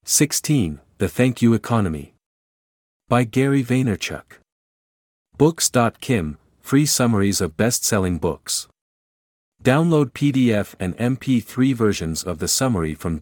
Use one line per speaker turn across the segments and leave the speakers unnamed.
16. The Thank You Economy. By Gary Vaynerchuk. Books.kim, free summaries of best-selling books. Download PDF and MP3 versions of the summary from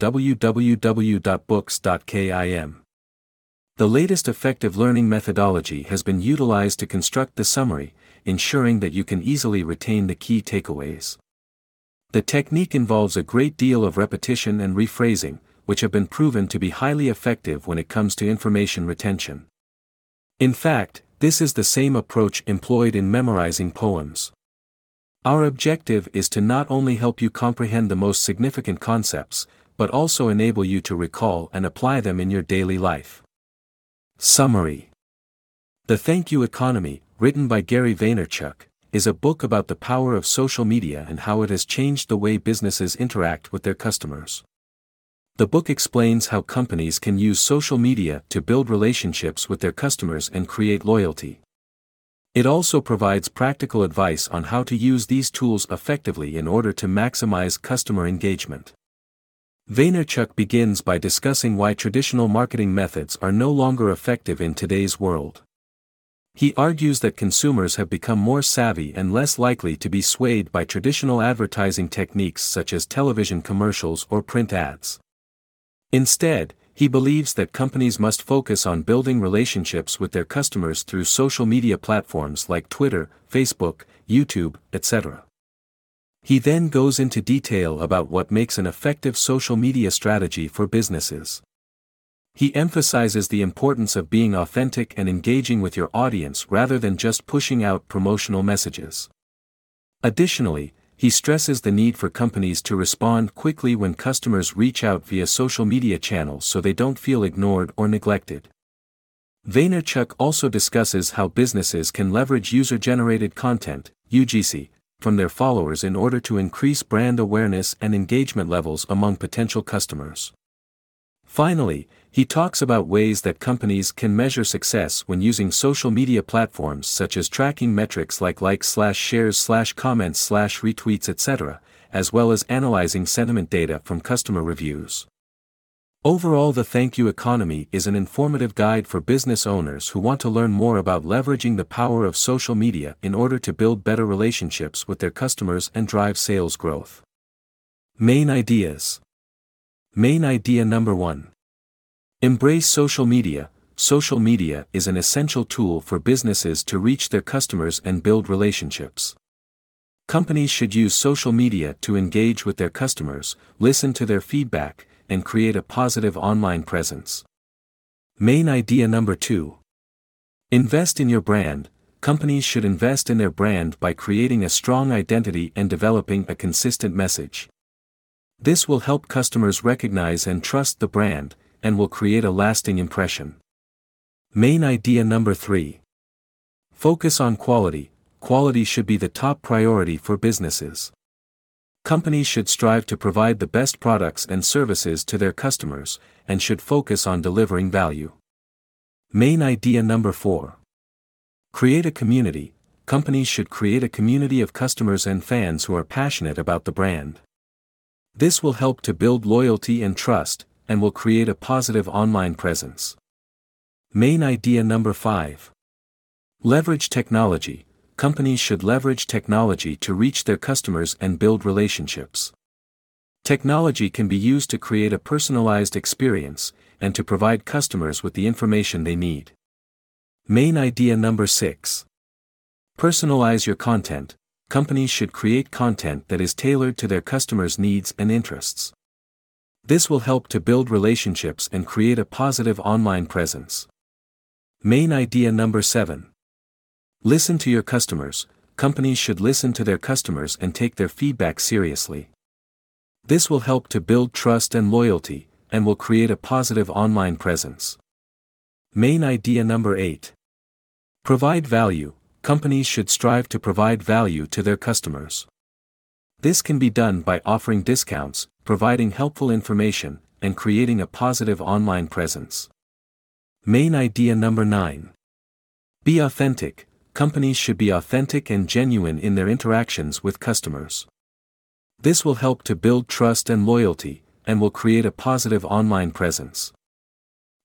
www.books.kim. The latest effective learning methodology has been utilized to construct the summary, ensuring that you can easily retain the key takeaways. The technique involves a great deal of repetition and rephrasing, which have been proven to be highly effective when it comes to information retention. In fact, this is the same approach employed in memorizing poems. Our objective is to not only help you comprehend the most significant concepts, but also enable you to recall and apply them in your daily life. Summary. The Thank You Economy, written by Gary Vaynerchuk, is a book about the power of social media and how it has changed the way businesses interact with their customers. The book explains how companies can use social media to build relationships with their customers and create loyalty. It also provides practical advice on how to use these tools effectively in order to maximize customer engagement. Vaynerchuk begins by discussing why traditional marketing methods are no longer effective in today's world. He argues that consumers have become more savvy and less likely to be swayed by traditional advertising techniques such as television commercials or print ads. Instead, he believes that companies must focus on building relationships with their customers through social media platforms like Twitter, Facebook, YouTube, etc. He then goes into detail about what makes an effective social media strategy for businesses. He emphasizes the importance of being authentic and engaging with your audience rather than just pushing out promotional messages. Additionally, he stresses the need for companies to respond quickly when customers reach out via social media channels so they don't feel ignored or neglected. Vaynerchuk also discusses how businesses can leverage user-generated content, UGC, from their followers in order to increase brand awareness and engagement levels among potential customers. Finally, he talks about ways that companies can measure success when using social media platforms such as tracking metrics like likes/shares/comments/retweets etc., as well as analyzing sentiment data from customer reviews. Overall, the Thank You Economy is an informative guide for business owners who want to learn more about leveraging the power of social media in order to build better relationships with their customers and drive sales growth. Main ideas. Main idea number 1. Embrace social media. Social media is an essential tool for businesses to reach their customers and build relationships. Companies should use social media to engage with their customers, listen to their feedback, and create a positive online presence. Main idea number 2. Invest in your brand. Companies should invest in their brand by creating a strong identity and developing a consistent message. This will help customers recognize and trust the brand, and will create a lasting impression. Main idea number 3. Focus on quality. Quality should be the top priority for businesses. Companies should strive to provide the best products and services to their customers, and should focus on delivering value. Main idea number 4. Create a community. Companies should create a community of customers and fans who are passionate about the brand. This will help to build loyalty and trust, and will create a positive online presence. Main idea number 5. Leverage technology. Companies should leverage technology to reach their customers and build relationships. Technology can be used to create a personalized experience, and to provide customers with the information they need. Main idea number 6. Personalize your content. Companies should create content that is tailored to their customers' needs and interests. This will help to build relationships and create a positive online presence. Main idea number 7. Listen to your customers. Companies should listen to their customers and take their feedback seriously. This will help to build trust and loyalty, and will create a positive online presence. Main idea number 8. Provide value. Companies should strive to provide value to their customers. This can be done by offering discounts, providing helpful information, and creating a positive online presence. Main idea number 9. Be authentic. Companies should be authentic and genuine in their interactions with customers. This will help to build trust and loyalty, and will create a positive online presence.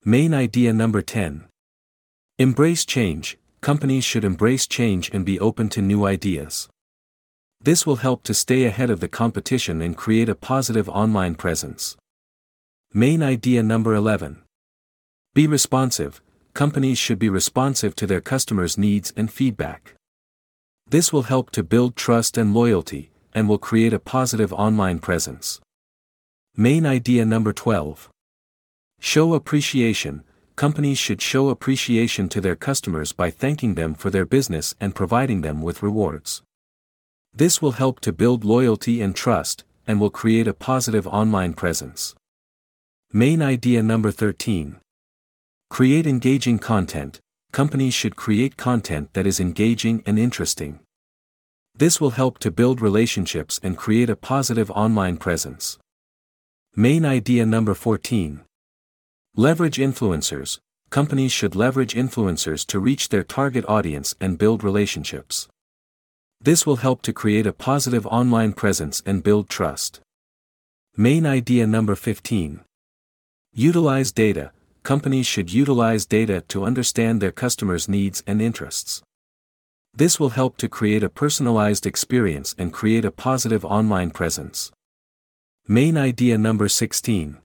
Main idea number 10. Embrace change. Companies should embrace change and be open to new ideas. This will help to stay ahead of the competition and create a positive online presence. Main idea number 11. Be responsive. Companies should be responsive to their customers' needs and feedback. This will help to build trust and loyalty, and will create a positive online presence. Main idea number 12. Show appreciation. Companies should show appreciation to their customers by thanking them for their business and providing them with rewards. This will help to build loyalty and trust, and will create a positive online presence. Main idea number 13. Create engaging content. Companies should create content that is engaging and interesting. This will help to build relationships and create a positive online presence. Main idea number 14. Leverage influencers. Companies should leverage influencers to reach their target audience and build relationships. This will help to create a positive online presence and build trust. Main idea number 15. Utilize data. Companies should utilize data to understand their customers' needs and interests. This will help to create a personalized experience and create a positive online presence. Main idea number 16.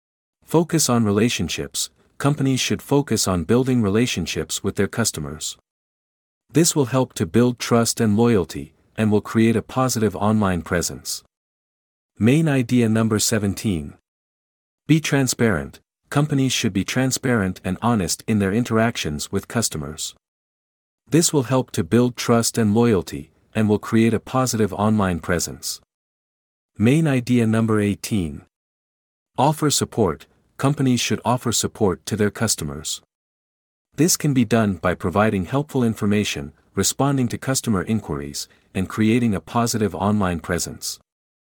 Focus on relationships. Companies should focus on building relationships with their customers. This will help to build trust and loyalty, and will create a positive online presence. Main idea number 17. Be transparent. Companies should be transparent and honest in their interactions with customers. This will help to build trust and loyalty, and will create a positive online presence. Main idea number 18. Offer support. Companies should offer support to their customers. This can be done by providing helpful information, responding to customer inquiries, and creating a positive online presence.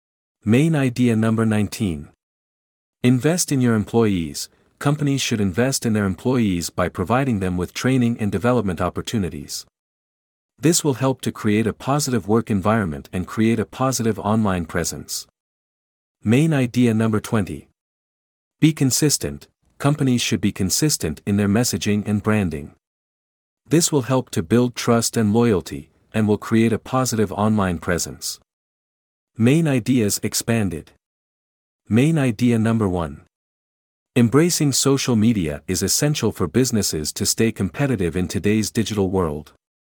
Main idea number 19. Invest in your employees. Companies should invest in their employees by providing them with training and development opportunities. This will help to create a positive work environment and create a positive online presence. Main idea number 20. Be consistent. Companies should be consistent in their messaging and branding. This will help to build trust and loyalty, and will create a positive online presence. Main ideas expanded. Main idea number 1. Embracing social media is essential for businesses to stay competitive in today's digital world.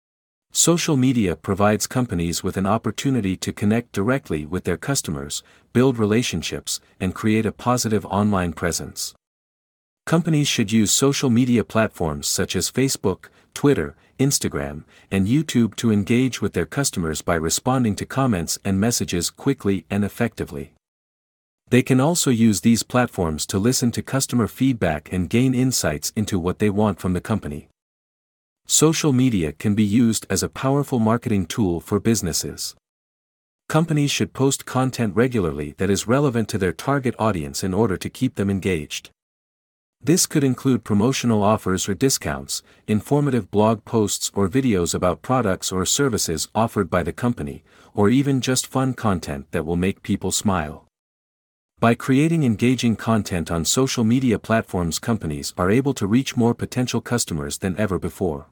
Social media provides companies with an opportunity to connect directly with their customers, build relationships, and create a positive online presence. Companies should use social media platforms such as Facebook, Twitter, Instagram, and YouTube to engage with their customers by responding to comments and messages quickly and effectively. They can also use these platforms to listen to customer feedback and gain insights into what they want from the company. Social media can be used as a powerful marketing tool for businesses. Companies should post content regularly that is relevant to their target audience in order to keep them engaged. This could include promotional offers or discounts, informative blog posts or videos about products or services offered by the company, or even just fun content that will make people smile. By creating engaging content on social media platforms, companies are able to reach more potential customers than ever before.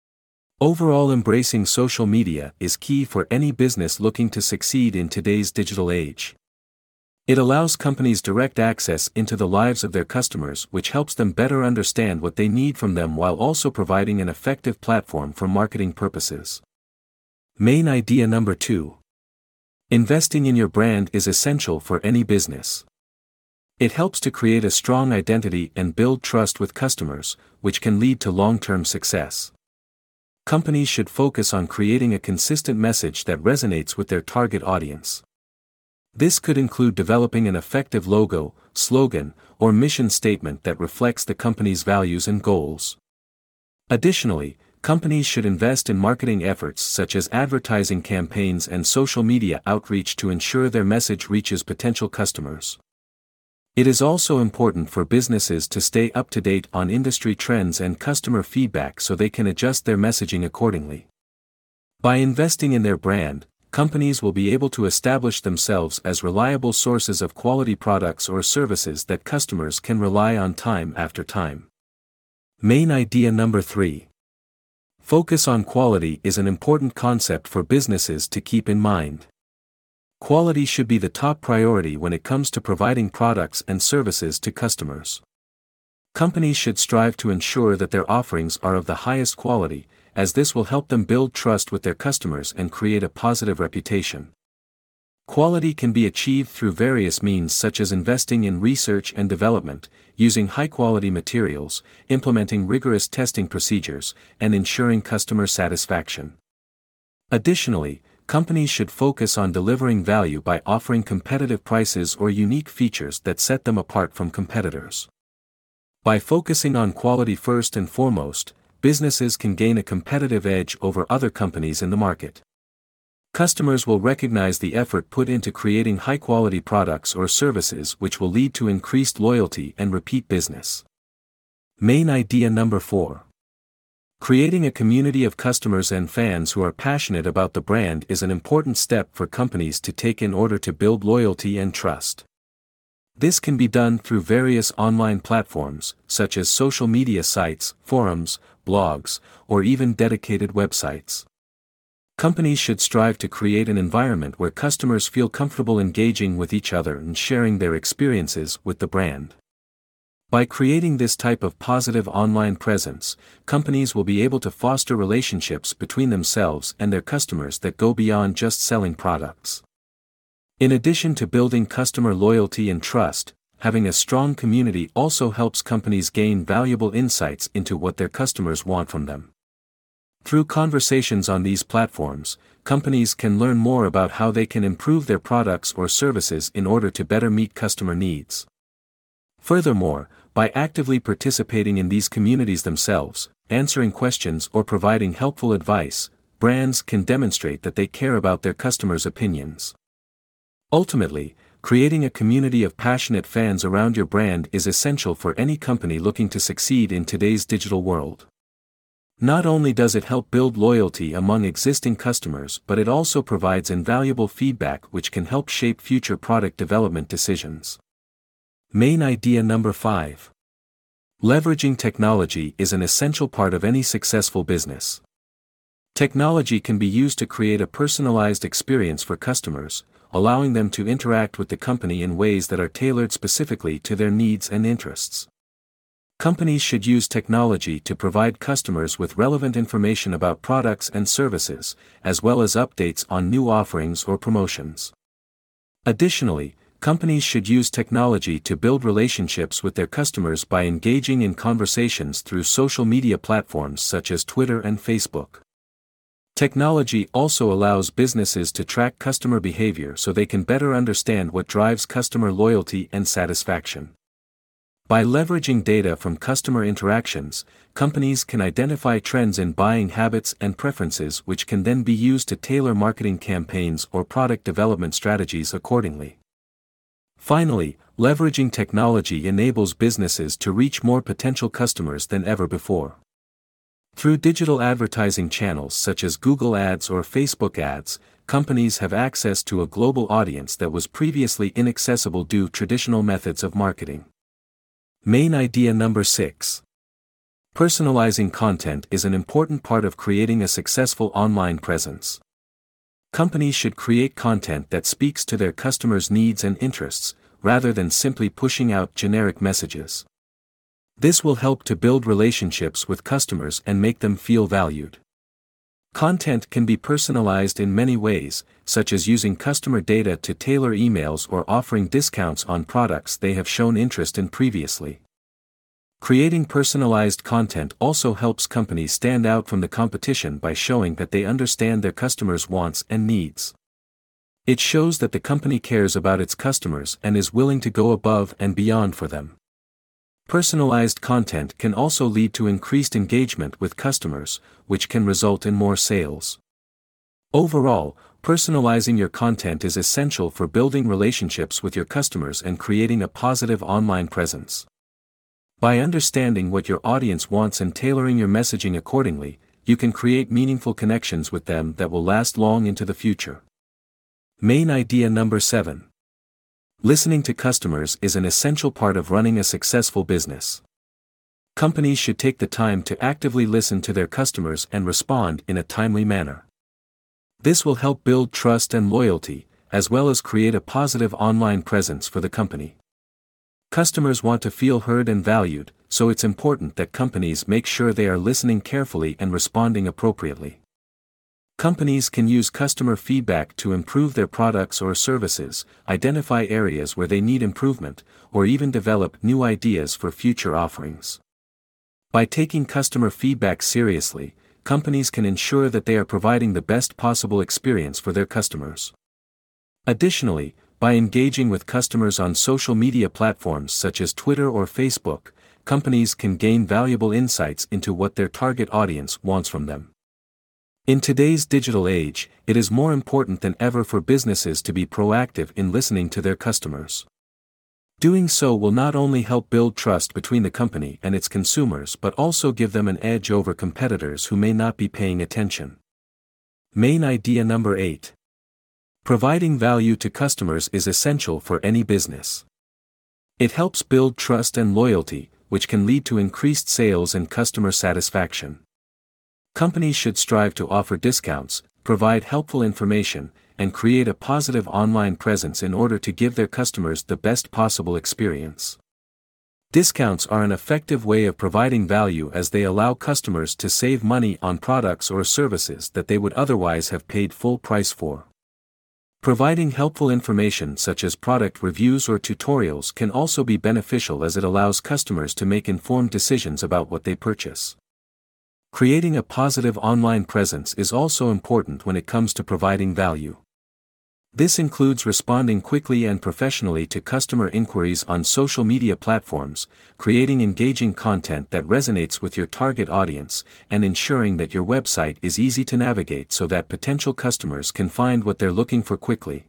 Overall, embracing social media is key for any business looking to succeed in today's digital age. It allows companies direct access into the lives of their customers, which helps them better understand what they need from them while also providing an effective platform for marketing purposes. Main idea number 2. Investing in your brand is essential for any business. It helps to create a strong identity and build trust with customers, which can lead to long-term success. Companies should focus on creating a consistent message that resonates with their target audience. This could include developing an effective logo, slogan, or mission statement that reflects the company's values and goals. Additionally, companies should invest in marketing efforts such as advertising campaigns and social media outreach to ensure their message reaches potential customers. It is also important for businesses to stay up to date on industry trends and customer feedback so they can adjust their messaging accordingly. By investing in their brand, companies will be able to establish themselves as reliable sources of quality products or services that customers can rely on time after time. Main idea number 3. Focus on quality is an important concept for businesses to keep in mind. Quality should be the top priority when it comes to providing products and services to customers. Companies should strive to ensure that their offerings are of the highest quality, as this will help them build trust with their customers and create a positive reputation. Quality can be achieved through various means such as investing in research and development, using high-quality materials, implementing rigorous testing procedures, and ensuring customer satisfaction. Additionally, companies should focus on delivering value by offering competitive prices or unique features that set them apart from competitors. By focusing on quality first and foremost, businesses can gain a competitive edge over other companies in the market. Customers will recognize the effort put into creating high-quality products or services, which will lead to increased loyalty and repeat business. Main idea number 4. Creating a community of customers and fans who are passionate about the brand is an important step for companies to take in order to build loyalty and trust. This can be done through various online platforms, such as social media sites, forums, blogs, or even dedicated websites. Companies should strive to create an environment where customers feel comfortable engaging with each other and sharing their experiences with the brand. By creating this type of positive online presence, companies will be able to foster relationships between themselves and their customers that go beyond just selling products. In addition to building customer loyalty and trust, having a strong community also helps companies gain valuable insights into what their customers want from them. Through conversations on these platforms, companies can learn more about how they can improve their products or services in order to better meet customer needs. Furthermore, by actively participating in these communities themselves, answering questions or providing helpful advice, brands can demonstrate that they care about their customers' opinions. Ultimately, creating a community of passionate fans around your brand is essential for any company looking to succeed in today's digital world. Not only does it help build loyalty among existing customers, but it also provides invaluable feedback which can help shape future product development decisions. Main idea number 5. Leveraging technology is an essential part of any successful business. Technology can be used to create a personalized experience for customers, allowing them to interact with the company in ways that are tailored specifically to their needs and interests. Companies should use technology to provide customers with relevant information about products and services, as well as updates on new offerings or promotions. Additionally, companies should use technology to build relationships with their customers by engaging in conversations through social media platforms such as Twitter and Facebook. Technology also allows businesses to track customer behavior so they can better understand what drives customer loyalty and satisfaction. By leveraging data from customer interactions, companies can identify trends in buying habits and preferences which can then be used to tailor marketing campaigns or product development strategies accordingly. Finally, leveraging technology enables businesses to reach more potential customers than ever before. Through digital advertising channels such as Google Ads or Facebook Ads, companies have access to a global audience that was previously inaccessible due to traditional methods of marketing. Main idea number 6. Personalizing content is an important part of creating a successful online presence. Companies should create content that speaks to their customers' needs and interests, rather than simply pushing out generic messages. This will help to build relationships with customers and make them feel valued. Content can be personalized in many ways, such as using customer data to tailor emails or offering discounts on products they have shown interest in previously. Creating personalized content also helps companies stand out from the competition by showing that they understand their customers' wants and needs. It shows that the company cares about its customers and is willing to go above and beyond for them. Personalized content can also lead to increased engagement with customers, which can result in more sales. Overall, personalizing your content is essential for building relationships with your customers and creating a positive online presence. By understanding what your audience wants and tailoring your messaging accordingly, you can create meaningful connections with them that will last long into the future. Main idea number 7. Listening to customers is an essential part of running a successful business. Companies should take the time to actively listen to their customers and respond in a timely manner. This will help build trust and loyalty, as well as create a positive online presence for the company. Customers want to feel heard and valued, so it's important that companies make sure they are listening carefully and responding appropriately. Companies can use customer feedback to improve their products or services, identify areas where they need improvement, or even develop new ideas for future offerings. By taking customer feedback seriously, companies can ensure that they are providing the best possible experience for their customers. Additionally, by engaging with customers on social media platforms such as Twitter or Facebook, companies can gain valuable insights into what their target audience wants from them. In today's digital age, it is more important than ever for businesses to be proactive in listening to their customers. Doing so will not only help build trust between the company and its consumers but also give them an edge over competitors who may not be paying attention. Main idea number 8. Providing value to customers is essential for any business. It helps build trust and loyalty, which can lead to increased sales and customer satisfaction. Companies should strive to offer discounts, provide helpful information, and create a positive online presence in order to give their customers the best possible experience. Discounts are an effective way of providing value as they allow customers to save money on products or services that they would otherwise have paid full price for. Providing helpful information such as product reviews or tutorials can also be beneficial as it allows customers to make informed decisions about what they purchase. Creating a positive online presence is also important when it comes to providing value. This includes responding quickly and professionally to customer inquiries on social media platforms, creating engaging content that resonates with your target audience, and ensuring that your website is easy to navigate so that potential customers can find what they're looking for quickly.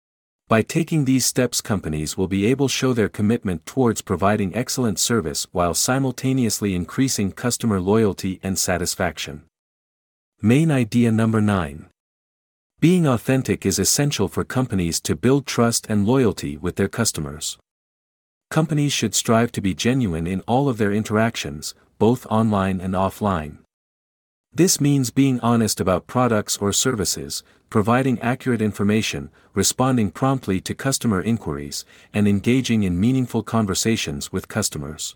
By taking these steps, companies will be able to show their commitment towards providing excellent service while simultaneously increasing customer loyalty and satisfaction. Main idea number 9. Being authentic is essential for companies to build trust and loyalty with their customers. Companies should strive to be genuine in all of their interactions, both online and offline. This means being honest about products or services, providing accurate information, responding promptly to customer inquiries, and engaging in meaningful conversations with customers.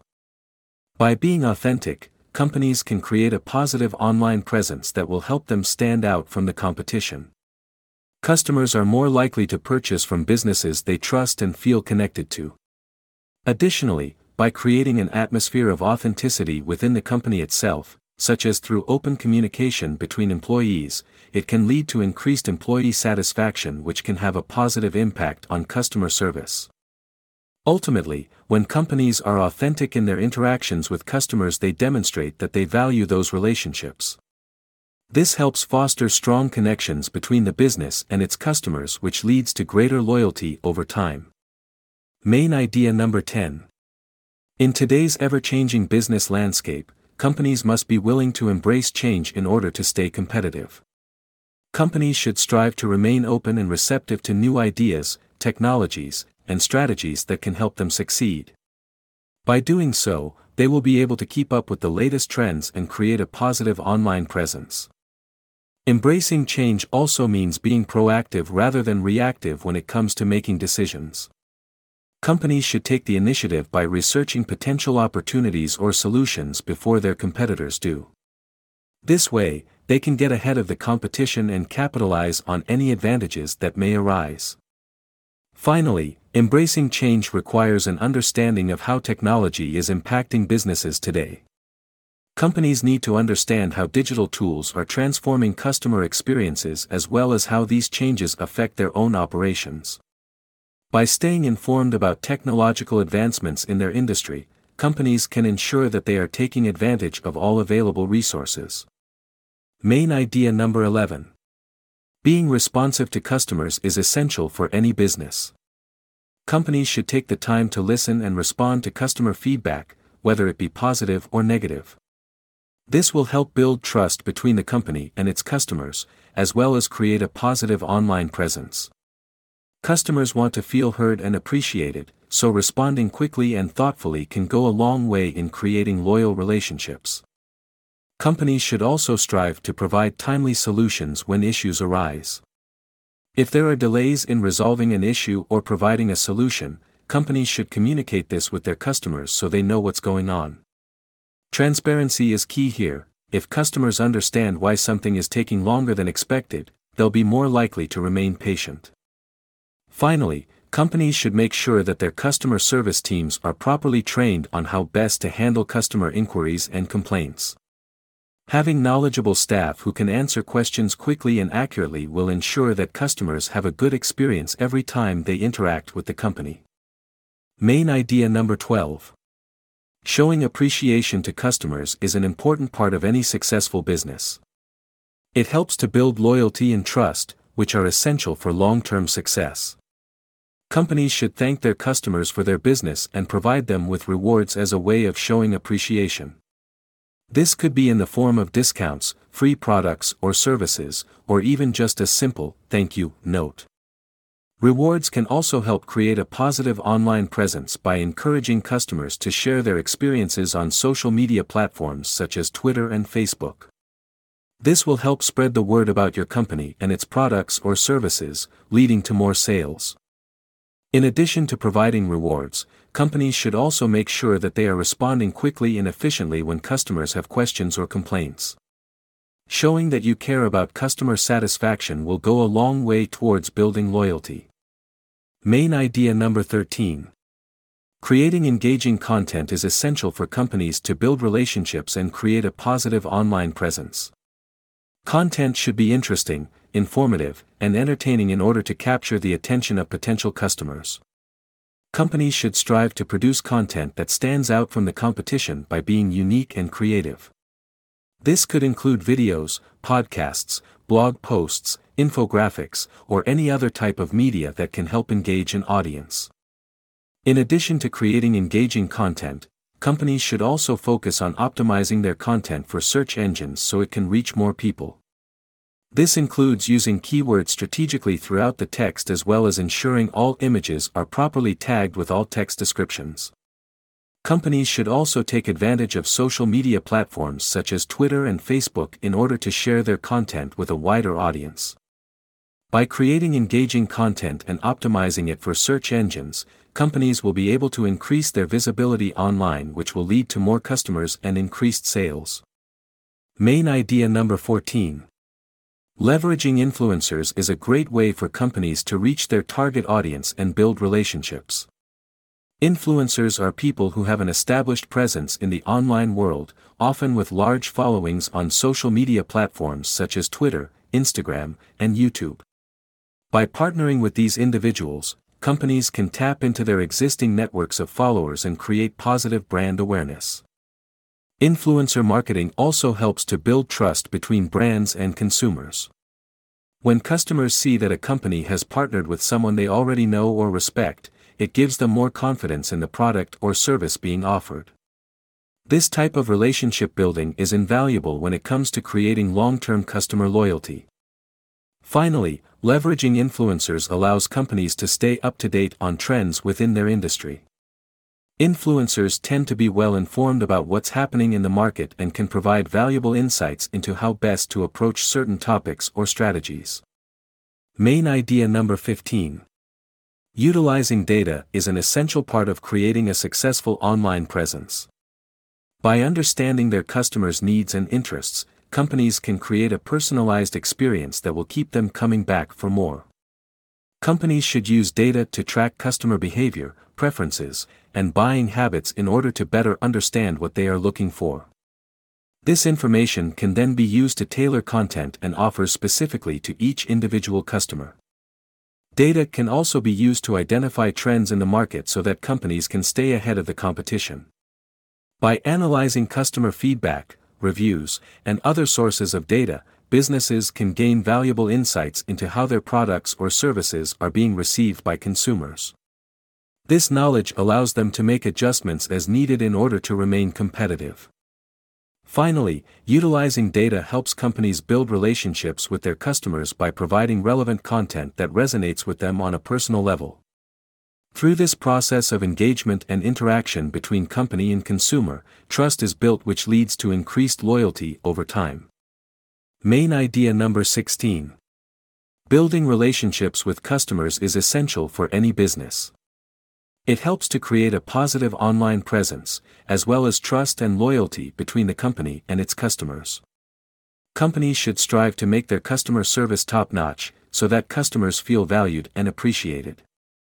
By being authentic, companies can create a positive online presence that will help them stand out from the competition. Customers are more likely to purchase from businesses they trust and feel connected to. Additionally, by creating an atmosphere of authenticity within the company itself, such as through open communication between employees, it can lead to increased employee satisfaction, which can have a positive impact on customer service. Ultimately, when companies are authentic in their interactions with customers, they demonstrate that they value those relationships. This helps foster strong connections between the business and its customers, which leads to greater loyalty over time. Main idea number 10. In today's ever-changing business landscape, companies must be willing to embrace change in order to stay competitive. Companies should strive to remain open and receptive to new ideas, technologies, and strategies that can help them succeed. By doing so, they will be able to keep up with the latest trends and create a positive online presence. Embracing change also means being proactive rather than reactive when it comes to making decisions. Companies should take the initiative by researching potential opportunities or solutions before their competitors do. This way, they can get ahead of the competition and capitalize on any advantages that may arise. Finally, embracing change requires an understanding of how technology is impacting businesses today. Companies need to understand how digital tools are transforming customer experiences as well as how these changes affect their own operations. By staying informed about technological advancements in their industry, companies can ensure that they are taking advantage of all available resources. Main idea number 11. Being responsive to customers is essential for any business. Companies should take the time to listen and respond to customer feedback, whether it be positive or negative. This will help build trust between the company and its customers, as well as create a positive online presence. Customers want to feel heard and appreciated, so responding quickly and thoughtfully can go a long way in creating loyal relationships. Companies should also strive to provide timely solutions when issues arise. If there are delays in resolving an issue or providing a solution, companies should communicate this with their customers so they know what's going on. Transparency is key here. If customers understand why something is taking longer than expected, they'll be more likely to remain patient. Finally, companies should make sure that their customer service teams are properly trained on how best to handle customer inquiries and complaints. Having knowledgeable staff who can answer questions quickly and accurately will ensure that customers have a good experience every time they interact with the company. Main idea number 12. Showing appreciation to customers is an important part of any successful business. It helps to build loyalty and trust, which are essential for long-term success. Companies should thank their customers for their business and provide them with rewards as a way of showing appreciation. This could be in the form of discounts, free products or services, or even just a simple "thank you" note. Rewards can also help create a positive online presence by encouraging customers to share their experiences on social media platforms such as Twitter and Facebook. This will help spread the word about your company and its products or services, leading to more sales. In addition to providing rewards, companies should also make sure that they are responding quickly and efficiently when customers have questions or complaints. Showing that you care about customer satisfaction will go a long way towards building loyalty. Main idea number 13. Creating engaging content is essential for companies to build relationships and create a positive online presence. Content should be interesting, informative, and entertaining in order to capture the attention of potential customers. Companies should strive to produce content that stands out from the competition by being unique and creative. This could include videos, podcasts, blog posts, infographics, or any other type of media that can help engage an audience. In addition to creating engaging content, companies should also focus on optimizing their content for search engines so it can reach more people. This includes using keywords strategically throughout the text as well as ensuring all images are properly tagged with alt text descriptions. Companies should also take advantage of social media platforms such as Twitter and Facebook in order to share their content with a wider audience. By creating engaging content and optimizing it for search engines, companies will be able to increase their visibility online, which will lead to more customers and increased sales. Main idea number 14. Leveraging influencers is a great way for companies to reach their target audience and build relationships. Influencers are people who have an established presence in the online world, often with large followings on social media platforms such as Twitter, Instagram, and YouTube. By partnering with these individuals, companies can tap into their existing networks of followers and create positive brand awareness. Influencer marketing also helps to build trust between brands and consumers. When customers see that a company has partnered with someone they already know or respect, it gives them more confidence in the product or service being offered. This type of relationship building is invaluable when it comes to creating long-term customer loyalty. Finally, leveraging influencers allows companies to stay up to date on trends within their industry. Influencers tend to be well informed about what's happening in the market and can provide valuable insights into how best to approach certain topics or strategies. Main idea number 15. Utilizing data is an essential part of creating a successful online presence. By understanding their customers' needs and interests, companies can create a personalized experience that will keep them coming back for more. Companies should use data to track customer behavior, preferences, and buying habits in order to better understand what they are looking for. This information can then be used to tailor content and offers specifically to each individual customer. Data can also be used to identify trends in the market so that companies can stay ahead of the competition. By analyzing customer feedback, reviews, and other sources of data, businesses can gain valuable insights into how their products or services are being received by consumers. This knowledge allows them to make adjustments as needed in order to remain competitive. Finally, utilizing data helps companies build relationships with their customers by providing relevant content that resonates with them on a personal level. Through this process of engagement and interaction between company and consumer, trust is built, which leads to increased loyalty over time. Main idea number 16. Building relationships with customers is essential for any business. It helps to create a positive online presence, as well as trust and loyalty between the company and its customers. Companies should strive to make their customer service top-notch, so that customers feel valued and appreciated.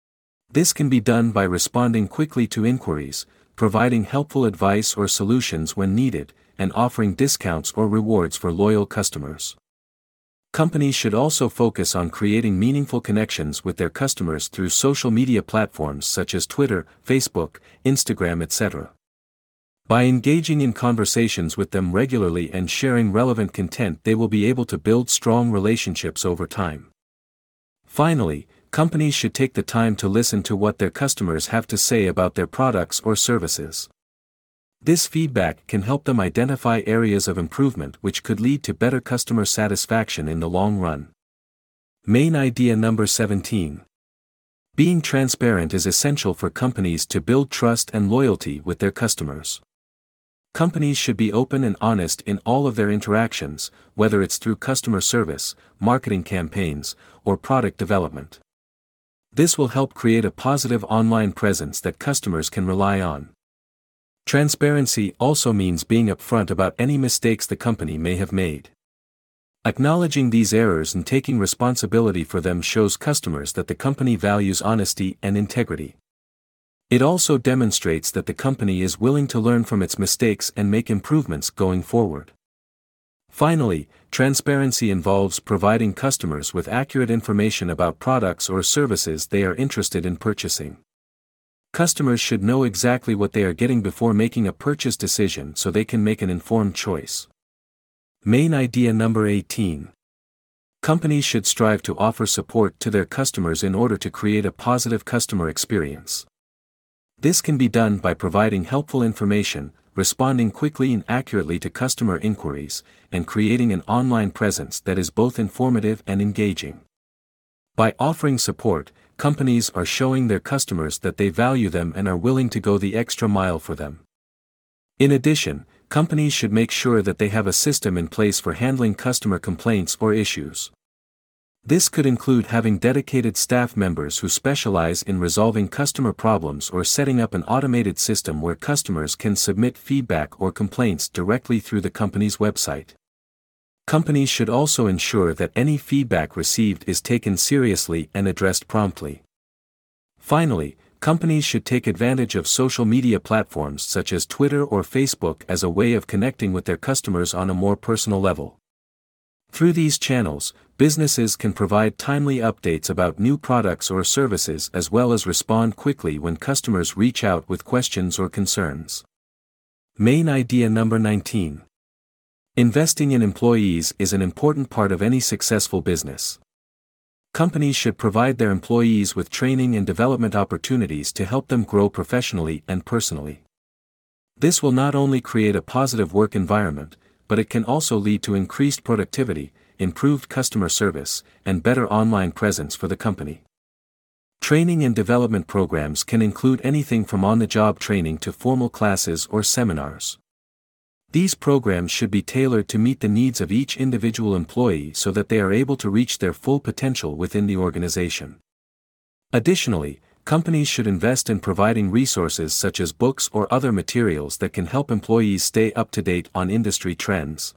This can be done by responding quickly to inquiries, providing helpful advice or solutions when needed, and offering discounts or rewards for loyal customers. Companies should also focus on creating meaningful connections with their customers through social media platforms such as Twitter, Facebook, Instagram, etc. By engaging in conversations with them regularly and sharing relevant content, they will be able to build strong relationships over time. Finally, companies should take the time to listen to what their customers have to say about their products or services. This feedback can help them identify areas of improvement, which could lead to better customer satisfaction in the long run. Main idea number 17. Being transparent is essential for companies to build trust and loyalty with their customers. Companies should be open and honest in all of their interactions, whether it's through customer service, marketing campaigns, or product development. This will help create a positive online presence that customers can rely on. Transparency also means being upfront about any mistakes the company may have made. Acknowledging these errors and taking responsibility for them shows customers that the company values honesty and integrity. It also demonstrates that the company is willing to learn from its mistakes and make improvements going forward. Finally, transparency involves providing customers with accurate information about products or services they are interested in purchasing. Customers should know exactly what they are getting before making a purchase decision so they can make an informed choice. Main idea number 18. Companies should strive to offer support to their customers in order to create a positive customer experience. This can be done by providing helpful information, responding quickly and accurately to customer inquiries, and creating an online presence that is both informative and engaging. By offering support, companies are showing their customers that they value them and are willing to go the extra mile for them. In addition, companies should make sure that they have a system in place for handling customer complaints or issues. This could include having dedicated staff members who specialize in resolving customer problems or setting up an automated system where customers can submit feedback or complaints directly through the company's website. Companies should also ensure that any feedback received is taken seriously and addressed promptly. Finally, companies should take advantage of social media platforms such as Twitter or Facebook as a way of connecting with their customers on a more personal level. Through these channels, businesses can provide timely updates about new products or services as well as respond quickly when customers reach out with questions or concerns. Main idea number 19. Investing in employees is an important part of any successful business. Companies should provide their employees with training and development opportunities to help them grow professionally and personally. This will not only create a positive work environment, but it can also lead to increased productivity, improved customer service, and better online presence for the company. Training and development programs can include anything from on-the-job training to formal classes or seminars. These programs should be tailored to meet the needs of each individual employee so that they are able to reach their full potential within the organization. Additionally, companies should invest in providing resources such as books or other materials that can help employees stay up to date on industry trends.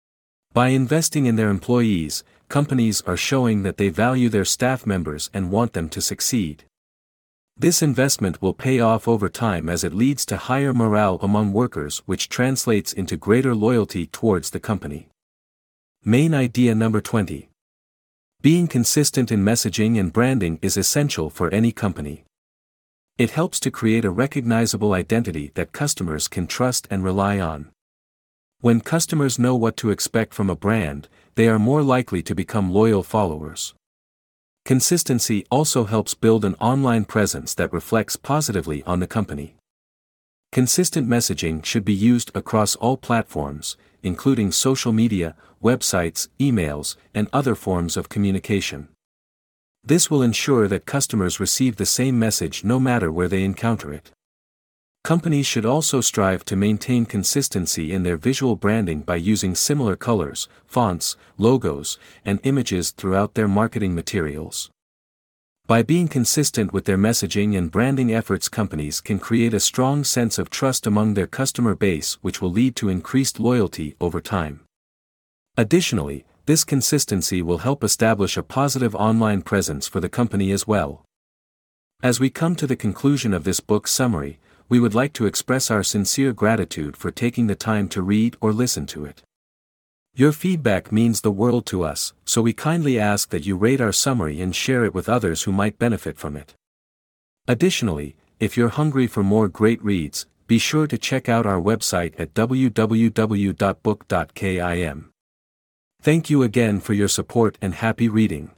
By investing in their employees, companies are showing that they value their staff members and want them to succeed. This investment will pay off over time as it leads to higher morale among workers, which translates into greater loyalty towards the company. Main idea number 20. Being consistent in messaging and branding is essential for any company. It helps to create a recognizable identity that customers can trust and rely on. When customers know what to expect from a brand, they are more likely to become loyal followers. Consistency also helps build an online presence that reflects positively on the company. Consistent messaging should be used across all platforms, including social media, websites, emails, and other forms of communication. This will ensure that customers receive the same message no matter where they encounter it. Companies should also strive to maintain consistency in their visual branding by using similar colors, fonts, logos, and images throughout their marketing materials. By being consistent with their messaging and branding efforts, companies can create a strong sense of trust among their customer base, which will lead to increased loyalty over time. Additionally, this consistency will help establish a positive online presence for the company as well. As we come to the conclusion of this book summary, we would like to express our sincere gratitude for taking the time to read or listen to it. Your feedback means the world to us, so we kindly ask that you rate our summary and share it with others who might benefit from it. Additionally, if you're hungry for more great reads, be sure to check out our website at www.book.kim. Thank you again for your support and happy reading.